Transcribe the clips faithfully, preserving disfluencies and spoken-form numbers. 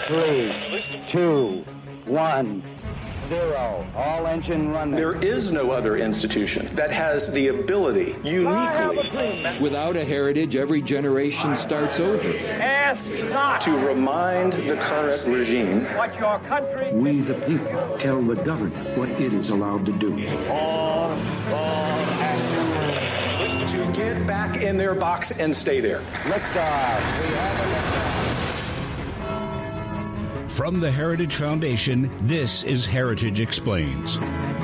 Three, two, one, zero. All engine running. There is no other institution that has the ability, uniquely, without a heritage, every generation starts over. Ask not to remind the current regime what your country. We, the people, tell the government what it is allowed to do. All, all action. To get back in their box and stay there. Liftoff. We have a liftoff. From the Heritage Foundation, this is Heritage Explains.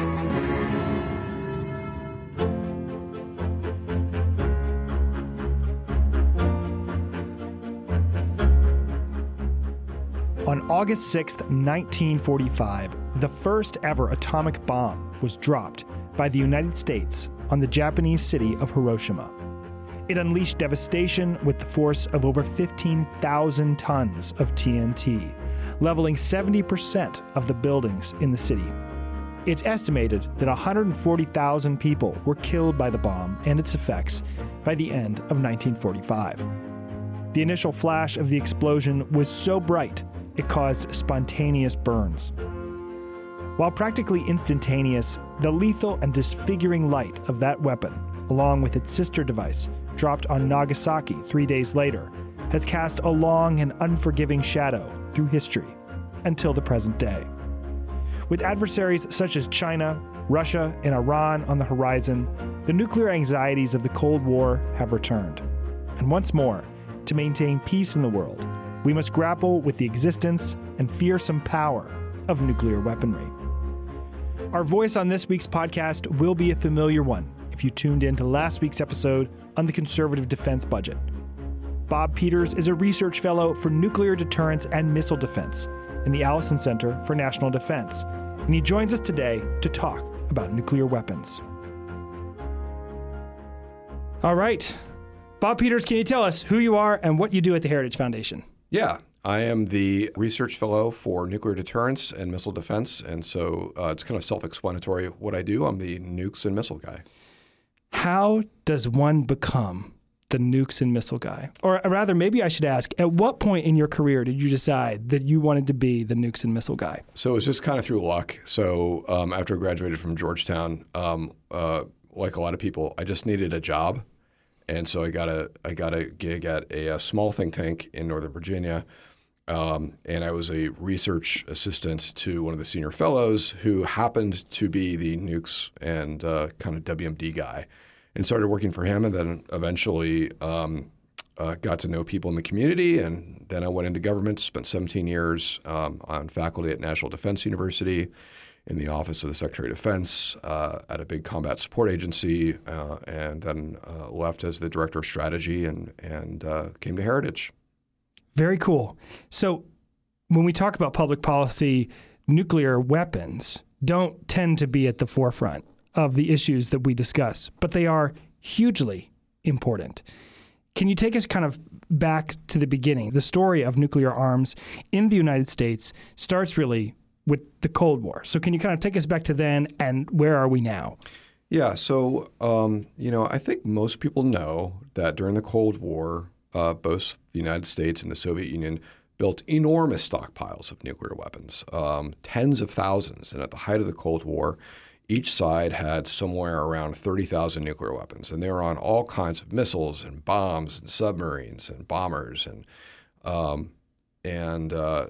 On August sixth, nineteen forty-five, the first ever atomic bomb was dropped by the United States on the Japanese city of Hiroshima. It unleashed devastation with the force of over fifteen thousand tons of T N T, leveling seventy percent of the buildings in the city. It's estimated that one hundred forty thousand people were killed by the bomb and its effects by the end of nineteen forty-five. The initial flash of the explosion was so bright, it caused spontaneous burns. While practically instantaneous, the lethal and disfiguring light of that weapon, along with its sister device, dropped on Nagasaki three days later, has cast a long and unforgiving shadow through history until the present day. With adversaries such as China, Russia, and Iran on the horizon, the nuclear anxieties of the Cold War have returned. And once more, to maintain peace in the world, we must grapple with the existence and fearsome power of nuclear weaponry. Our voice on this week's podcast will be a familiar one if you tuned in to last week's episode on the conservative defense budget. Bob Peters is a research fellow for nuclear deterrence and missile defense in the Allison Center for National Defense, and he joins us today to talk about nuclear weapons. All right. Bob Peters, can you tell us who you are and what you do at the Heritage Foundation? Yeah, I am the research fellow for nuclear deterrence and missile defense, and so uh, it's kind of self-explanatory what I do. I'm the nukes and missile guy. How does one become the nukes and missile guy? Or rather, maybe I should ask, at what point in your career did you decide that you wanted to be the nukes and missile guy? So it was just kind of through luck. So um, after I graduated from Georgetown, um, uh, like a lot of people, I just needed a job. And so I got a I got a gig at a, a small think tank in Northern Virginia, um, and I was a research assistant to one of the senior fellows who happened to be the nukes and uh, kind of W M D guy, and started working for him, and then eventually um, uh, got to know people in the community, and then I went into government, spent seventeen years um, on faculty at National Defense University, in the Office of the Secretary of Defense uh, at a big combat support agency, uh, and then uh, left as the Director of Strategy and, and uh, came to Heritage. Very cool. So when we talk about public policy, nuclear weapons don't tend to be at the forefront of the issues that we discuss, but they are hugely important. Can you take us kind of back to the beginning? The story of nuclear arms in the United States starts really with the Cold War. So can you kind of take us back to then, and where are we now? Yeah, so, um, you know, I think most people know that during the Cold War, uh, both the United States and the Soviet Union built enormous stockpiles of nuclear weapons, um, tens of thousands. And at the height of the Cold War, each side had somewhere around thirty thousand nuclear weapons. And they were on all kinds of missiles and bombs and submarines and bombers. And, um, and, uh,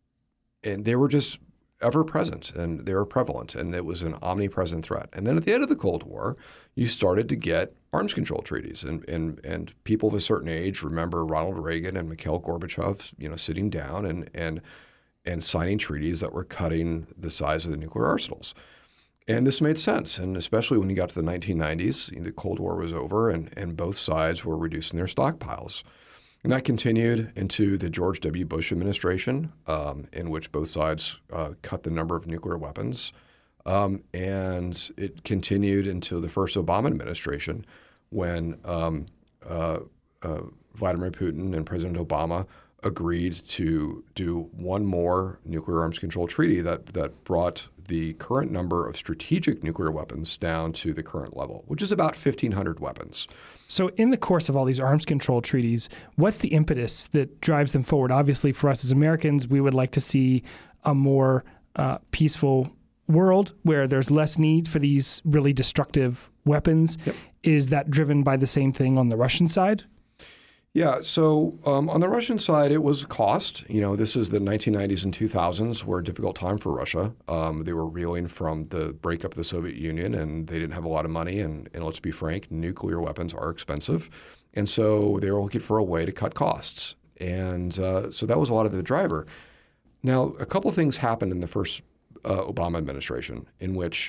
and they were just ever present, and they were prevalent, and it was an omnipresent threat. And then at the end of the Cold War, you started to get arms control treaties, and and and people of a certain age remember Ronald Reagan and Mikhail Gorbachev, you know, sitting down and and and signing treaties that were cutting the size of the nuclear arsenals. And this made sense, and especially when you got to the nineteen nineties, the Cold War was over, and and both sides were reducing their stockpiles. And that continued into the George W. Bush administration, um, in which both sides uh, cut the number of nuclear weapons. Um, and it continued into the first Obama administration, when um, uh, uh, Vladimir Putin and President Obama agreed to do one more nuclear arms control treaty that, that brought the current number of strategic nuclear weapons down to the current level, which is about fifteen hundred weapons. So in the course of all these arms control treaties, what's the impetus that drives them forward? Obviously, for us as Americans, we would like to see a more uh, peaceful world where there's less need for these really destructive weapons. Yep. Is that driven by the same thing on the Russian side? Yeah, so um, on the Russian side, it was cost. You know, this is the nineteen nineties and two thousands were a difficult time for Russia. Um, they were reeling from the breakup of the Soviet Union, and they didn't have a lot of money. And, and let's be frank, nuclear weapons are expensive. And so they were looking for a way to cut costs. And uh, so that was a lot of the driver. Now, a couple of things happened in the first uh, Obama administration in which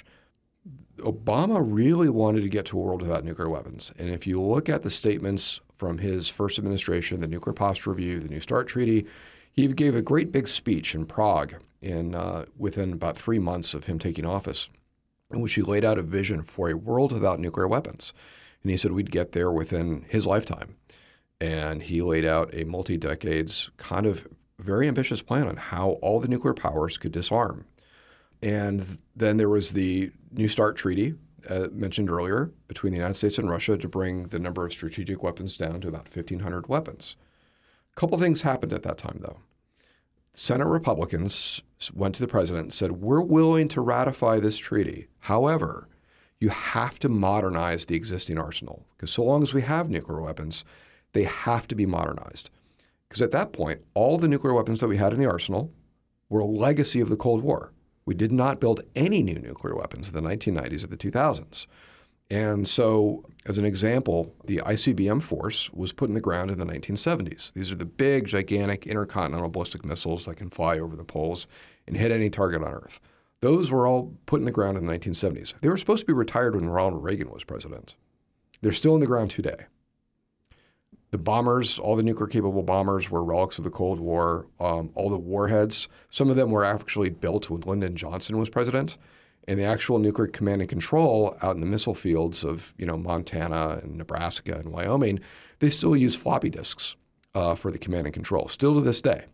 Obama really wanted to get to a world without nuclear weapons. And if you look at the statements from his first administration, the Nuclear Posture Review, the New START Treaty, he gave a great big speech in Prague in uh, within about three months of him taking office, in which he laid out a vision for a world without nuclear weapons. And he said we'd get there within his lifetime. And he laid out a multi-decades kind of very ambitious plan on how all the nuclear powers could disarm. And then there was the New START Treaty, uh, mentioned earlier, between the United States and Russia to bring the number of strategic weapons down to about fifteen hundred weapons. A couple things happened at that time, though. Senate Republicans went to the president and said, we're willing to ratify this treaty. However, you have to modernize the existing arsenal, because so long as we have nuclear weapons, they have to be modernized. Because at that point, all the nuclear weapons that we had in the arsenal were a legacy of the Cold War. We did not build any new nuclear weapons in the nineteen nineties or the two thousands. And so, as an example, the I C B M force was put in the ground in the nineteen seventies. These are the big, gigantic intercontinental ballistic missiles that can fly over the poles and hit any target on Earth. Those were all put in the ground in the nineteen seventies. They were supposed to be retired when Ronald Reagan was president. They're still in the ground today. The bombers, all the nuclear-capable bombers were relics of the Cold War. Um, all the warheads, some of them were actually built when Lyndon Johnson was president. And the actual nuclear command and control out in the missile fields of, you know, Montana and Nebraska and Wyoming, they still use floppy disks uh, for the command and control, still to this day.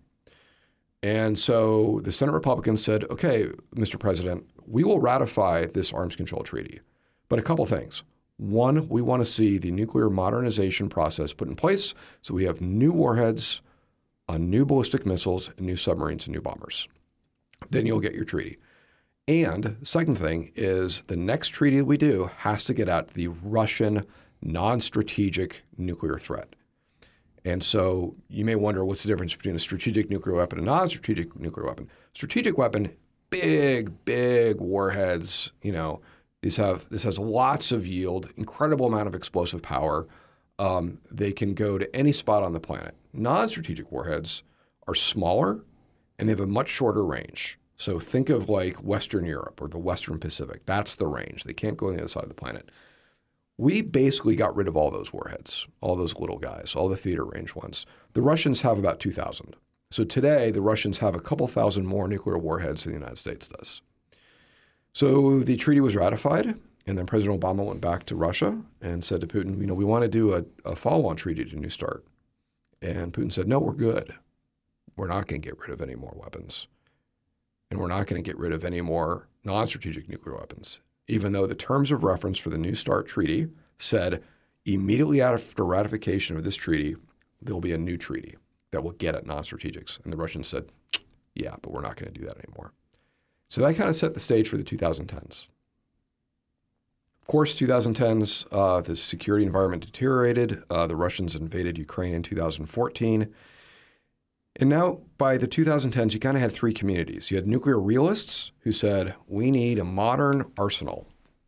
And so the Senate Republicans said, okay, Mister President, we will ratify this arms control treaty. But a couple things. One, we want to see the nuclear modernization process put in place so we have new warheads on new ballistic missiles and new submarines and new bombers. Then you'll get your treaty. And second thing is the next treaty we do has to get at the Russian non-strategic nuclear threat. And so you may wonder what's the difference between a strategic nuclear weapon and a non-strategic nuclear weapon. Strategic weapon, big, big warheads, you know, These have this has lots of yield, incredible amount of explosive power. Um, they can go to any spot on the planet. Non-strategic warheads are smaller and they have a much shorter range. So think of like Western Europe or the Western Pacific. That's the range. They can't go on the other side of the planet. We basically got rid of all those warheads, all those little guys, all the theater range ones. The Russians have about two thousand. So today, the Russians have a couple thousand more nuclear warheads than the United States does. So the treaty was ratified, and then President Obama went back to Russia and said to Putin, you know, we want to do a, a follow-on treaty to New START. And Putin said, no, we're good. We're not going to get rid of any more weapons. And we're not going to get rid of any more non-strategic nuclear weapons, even though the terms of reference for the New START treaty said immediately after ratification of this treaty, there will be a new treaty that will get at non-strategics. And the Russians said, yeah, but we're not going to do that anymore. So that kind of set the stage for the twenty tens. Of course, twenty tens, uh, the security environment deteriorated. Uh, the Russians invaded Ukraine in two thousand fourteen. And now by the twenty tens, you kind of had three communities. You had nuclear realists who said, we need a modern arsenal.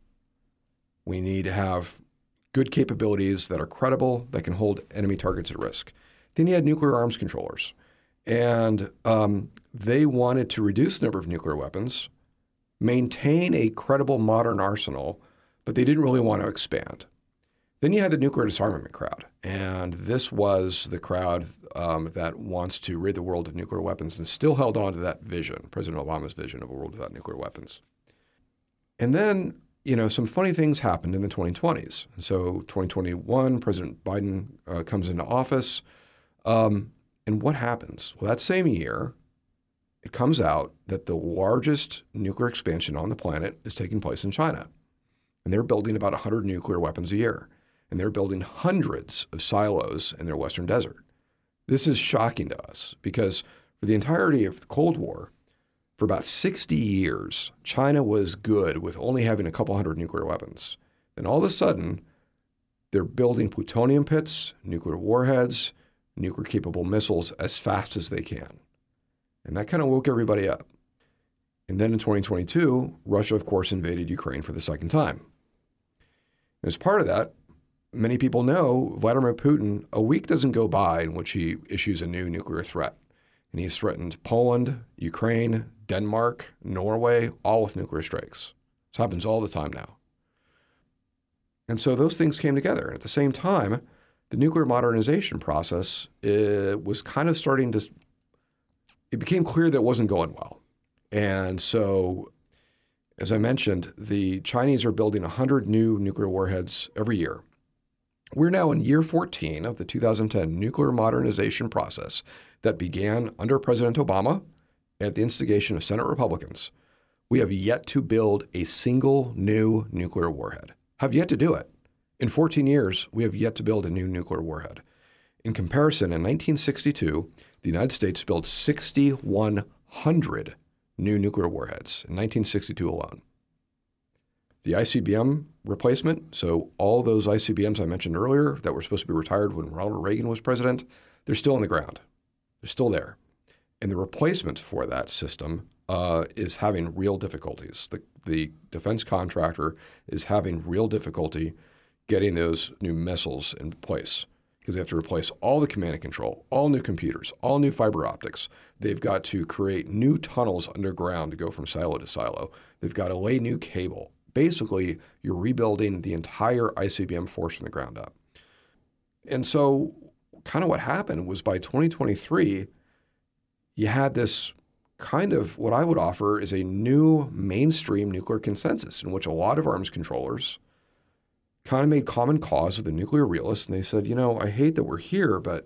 We need to have good capabilities that are credible, that can hold enemy targets at risk. Then you had nuclear arms controllers. And um, they wanted to reduce the number of nuclear weapons, maintain a credible modern arsenal, but they didn't really want to expand. Then you had the nuclear disarmament crowd. And this was the crowd um, that wants to rid the world of nuclear weapons and still held on to that vision, President Obama's vision of a world without nuclear weapons. And then, you know, some funny things happened in the twenty twenties. So twenty twenty-one, President Biden uh, comes into office. Um, And what happens? Well, that same year, it comes out that the largest nuclear expansion on the planet is taking place in China. And they're building about one hundred nuclear weapons a year. and they're building hundreds of silos in their western desert. This is shocking to us because for the entirety of the Cold War, for about sixty years, China was good with only having a couple hundred nuclear weapons. Then all of a sudden, they're building plutonium pits, nuclear warheads, nuclear-capable missiles as fast as they can. And that kind of woke everybody up. And then in twenty twenty-two, Russia, of course, invaded Ukraine for the second time. And as part of that, many people know Vladimir Putin, a week doesn't go by in which he issues a new nuclear threat. And he's threatened Poland, Ukraine, Denmark, Norway, all with nuclear strikes. This happens all the time now. And so those things came together. And at the same time, the nuclear modernization process uh, was kind of starting to, it became clear that it wasn't going well. And so, as I mentioned, the Chinese are building one hundred new nuclear warheads every year. We're now in year fourteen of the two thousand ten nuclear modernization process that began under President Obama at the instigation of Senate Republicans. We have yet to build a single new nuclear warhead. Have yet to do it. In fourteen years, we have yet to build a new nuclear warhead. In comparison, in nineteen sixty-two, the United States built six thousand one hundred new nuclear warheads in nineteen sixty-two alone. The I C B M replacement, so all those I C B Ms I mentioned earlier that were supposed to be retired when Ronald Reagan was president, they're still in the ground. They're still there. And the replacement for that system uh, is having real difficulties. The, the defense contractor is having real difficulty getting those new missiles in place because they have to replace all the command and control, all new computers, all new fiber optics. They've got to create new tunnels underground to go from silo to silo. They've got to lay new cable. Basically, you're rebuilding the entire I C B M force from the ground up. And so kind of what happened was by twenty twenty-three, you had this kind of what I would offer is a new mainstream nuclear consensus in which a lot of arms controllers kind of made common cause with the nuclear realists. And they said, you know, I hate that we're here, but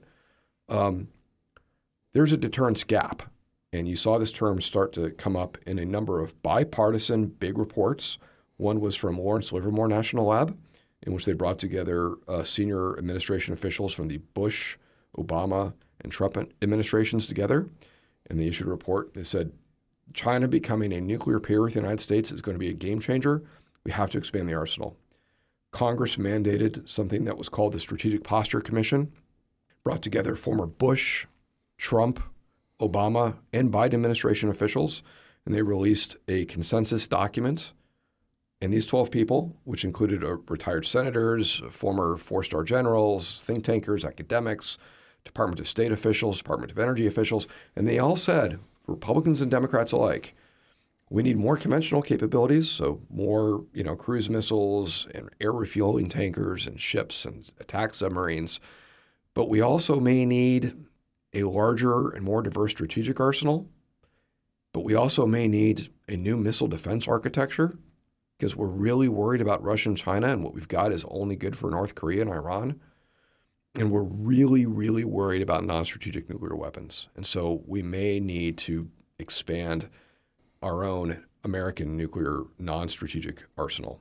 um, there's a deterrence gap. And you saw this term start to come up in a number of bipartisan big reports. One was from Lawrence Livermore National Lab, in which they brought together uh, senior administration officials from the Bush, Obama, and Trump administrations together. And they issued a report. They said, China becoming a nuclear peer with the United States is going to be a game changer. We have to expand the arsenal. Congress mandated something that was called the Strategic Posture Commission, brought together former Bush, Trump, Obama, and Biden administration officials, and they released a consensus document. And these twelve people, which included uh, retired senators, former four-star generals, think tankers, academics, Department of State officials, Department of Energy officials, and they all said, Republicans and Democrats alike, we need more conventional capabilities, so more, you know, cruise missiles and air refueling tankers and ships and attack submarines. But we also may need a larger and more diverse strategic arsenal. But we also may need a new missile defense architecture because we're really worried about Russia and China, and what we've got is only good for North Korea and Iran. And we're really, really worried about non-strategic nuclear weapons. And so we may need to expand our own American nuclear non-strategic arsenal.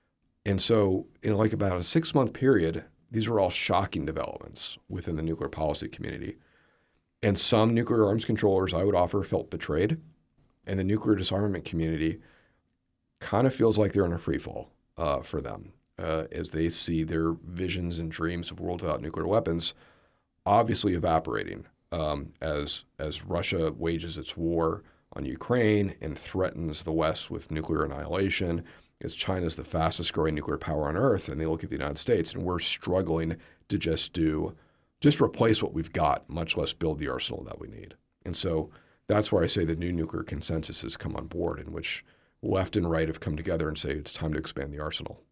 And so in like about a six-month period, these were all shocking developments within the nuclear policy community. And some nuclear arms controllers, I would offer, felt betrayed. And the nuclear disarmament community kind of feels like they're in a free fall uh, for them uh, as they see their visions and dreams of a world without nuclear weapons obviously evaporating um, as as Russia wages its war on Ukraine and threatens the West with nuclear annihilation, as China's the fastest growing nuclear power on earth, and they look at the United States, and we're struggling to just do, just replace what we've got, much less build the arsenal that we need. And so that's where I say the new nuclear consensus has come on board, in which left and right have come together and say it's time to expand the arsenal.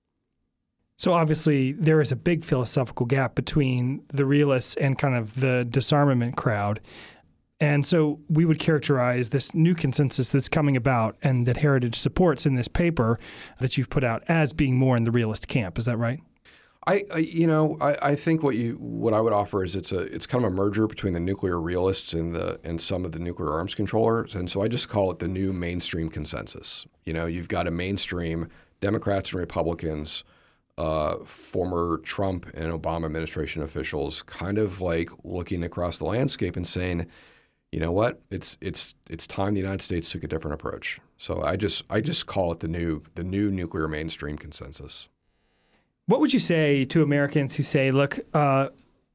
So obviously there is a big philosophical gap between the realists and kind of the disarmament crowd. And so we would characterize this new consensus that's coming about and that Heritage supports in this paper that you've put out as being more in the realist camp. Is that right? I, I you know, I, I think what you what I would offer is it's a it's kind of a merger between the nuclear realists and the and some of the nuclear arms controllers. And so I just call it the new mainstream consensus. You know, you've got a mainstream Democrats and Republicans uh, former Trump and Obama administration officials kind of like looking across the landscape and saying, you know what, it's it's it's time the United States took a different approach. So I just I just call it the new the new nuclear mainstream consensus. What would you say to Americans who say, look, uh,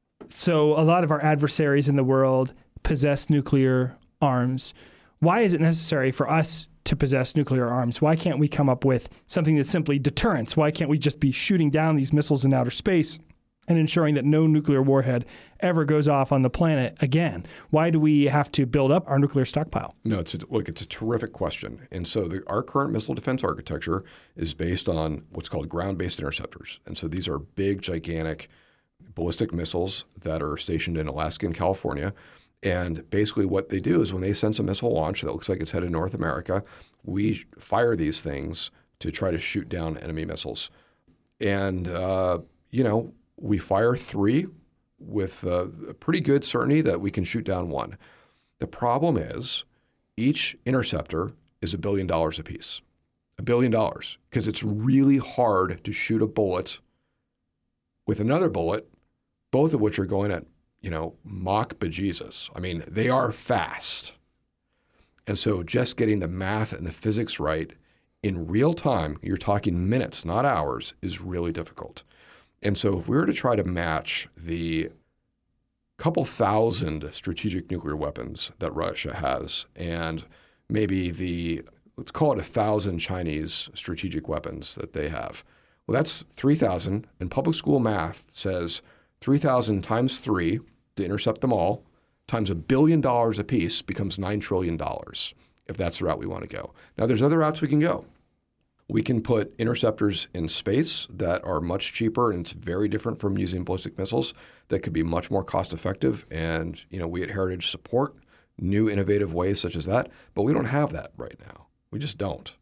so a lot of our adversaries in the world possess nuclear arms. Why is it necessary for us to possess nuclear arms? Why can't we come up with something that's simply deterrence? Why can't we just be shooting down these missiles in outer space and ensuring that no nuclear warhead ever goes off on the planet again? Why do we have to build up our nuclear stockpile? No, it's a, look, it's a terrific question. And so the, our current missile defense architecture is based on what's called ground-based interceptors. And so these are big, gigantic ballistic missiles that are stationed in Alaska and California. And basically what they do is when they sense a missile launch that looks like it's headed North America, we fire these things to try to shoot down enemy missiles. And, uh, you know, we fire three with uh, a pretty good certainty that we can shoot down one. The problem is each interceptor is a billion dollars apiece. A billion dollars, because it's really hard to shoot a bullet with another bullet, both of which are going at, you know, Mach bejesus. I mean, they are fast. And so just getting the math and the physics right in real time, you're talking minutes, not hours, is really difficult. And so if we were to try to match the couple thousand strategic nuclear weapons that Russia has and maybe the, let's call it a thousand Chinese strategic weapons that they have, well, that's three thousand. And public school math says three thousand times three to intercept them all times a billion dollars apiece becomes nine trillion dollars if that's the route we want to go. Now, there's other routes we can go. We can put interceptors in space that are much cheaper, and it's very different from using ballistic missiles that could be much more cost effective. And, you know, we at Heritage support new innovative ways such as that, but we don't have that right now. We just don't.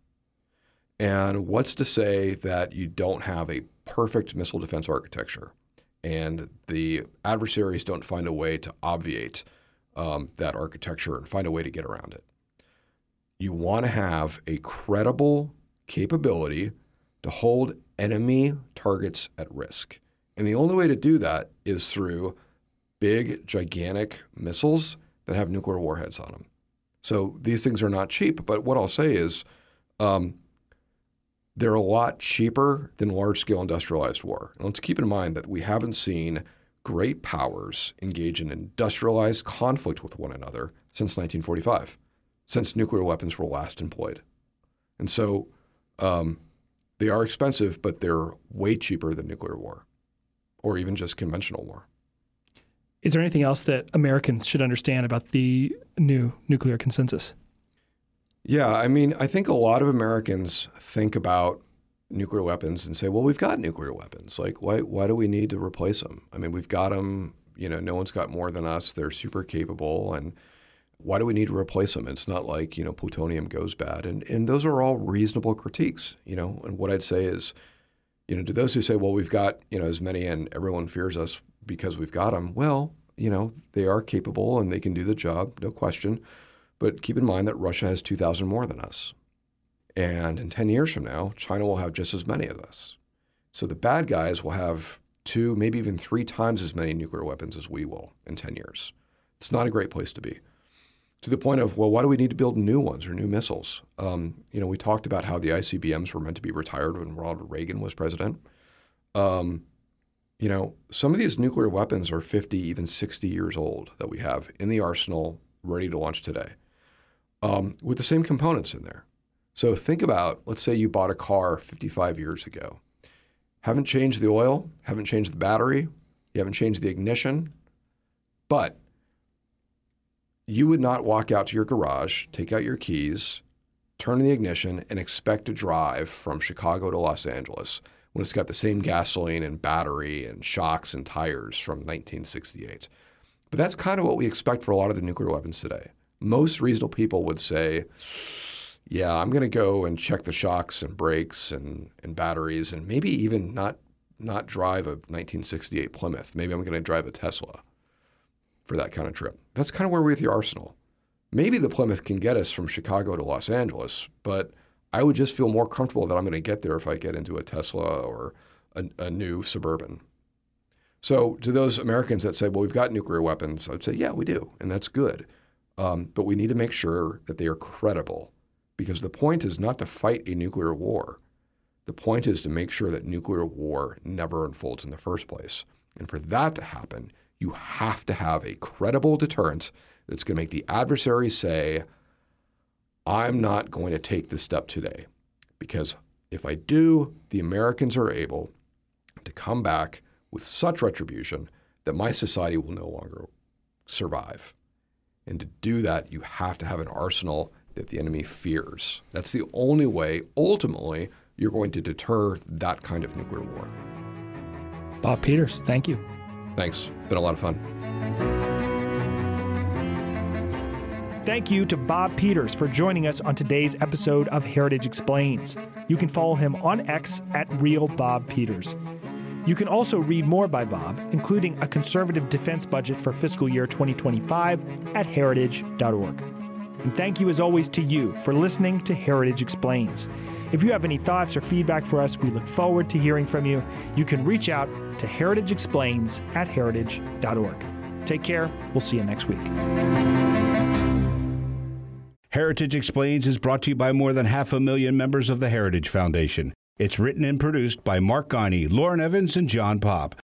And what's to say that you don't have a perfect missile defense architecture and the adversaries don't find a way to obviate um, that architecture and find a way to get around it? You want to have a credible capability to hold enemy targets at risk. And the only way to do that is through big, gigantic missiles that have nuclear warheads on them. So these things are not cheap, but what I'll say is um, they're a lot cheaper than large-scale industrialized war. And let's keep in mind that we haven't seen great powers engage in industrialized conflict with one another since nineteen forty-five, since nuclear weapons were last employed. And so um, they are expensive, but they're way cheaper than nuclear war or even just conventional war. Is there anything else that Americans should understand about the new nuclear consensus? Yeah, I mean, I think a lot of Americans think about nuclear weapons and say, well, we've got nuclear weapons. Like, why why do we need to replace them? I mean, we've got them. You know, no one's got more than us. They're super capable. And why do we need to replace them? It's not like, you know, plutonium goes bad. And and those are all reasonable critiques, you know. And what I'd say is, you know, to those who say, well, we've got, you know, as many and everyone fears us because we've got them, well, you know, they are capable and they can do the job, no question. But keep in mind that Russia has two thousand more than us. And in ten years from now, China will have just as many of us. So the bad guys will have two, maybe even three times as many nuclear weapons as we will in ten years. It's not a great place to be. To the point of, well, why do we need to build new ones or new missiles? Um, you know, we talked about how the I C B Ms were meant to be retired when Ronald Reagan was president. Um, you know, some of these nuclear weapons are fifty, even sixty years old that we have in the arsenal ready to launch today, um, with the same components in there. So think about, let's say you bought a car fifty-five years ago. Haven't changed the oil, haven't changed the battery, you haven't changed the ignition, but you would not walk out to your garage, take out your keys, turn on the ignition, and expect to drive from Chicago to Los Angeles when it's got the same gasoline and battery and shocks and tires from nineteen sixty-eight. But that's kind of what we expect for a lot of the nuclear weapons today. Most reasonable people would say, yeah, I'm going to go and check the shocks and brakes and, and batteries and maybe even not not drive a nineteen sixty-eight Plymouth. Maybe I'm going to drive a Tesla for that kind of trip. That's kind of where we're at the arsenal. Maybe the Plymouth can get us from Chicago to Los Angeles, but I would just feel more comfortable that I'm going to get there if I get into a Tesla or a, a new Suburban. So to those Americans that say, well, we've got nuclear weapons, I'd say, yeah, we do, and that's good. Um, but we need to make sure that they are credible, because the point is not to fight a nuclear war. The point is to make sure that nuclear war never unfolds in the first place. And for that to happen, you have to have a credible deterrent that's going to make the adversary say, I'm not going to take this step today, because if I do, the Americans are able to come back with such retribution that my society will no longer survive. And to do that, you have to have an arsenal that the enemy fears. That's the only way, ultimately, you're going to deter that kind of nuclear war. Bob Peters, thank you. Thanks. Been a lot of fun. Thank you to Bob Peters for joining us on today's episode of Heritage Explains. You can follow him on X at Real Bob Peters. You can also read more by Bob, including a conservative defense budget for fiscal year twenty twenty-five at heritage dot org. And thank you as always to you for listening to Heritage Explains. If you have any thoughts or feedback for us, we look forward to hearing from you. You can reach out to heritage explains at heritage dot org. Take care. We'll see you next week. Heritage Explains is brought to you by more than half a million members of the Heritage Foundation. It's written and produced by Mark Guiney, Lauren Evans, and John Popp.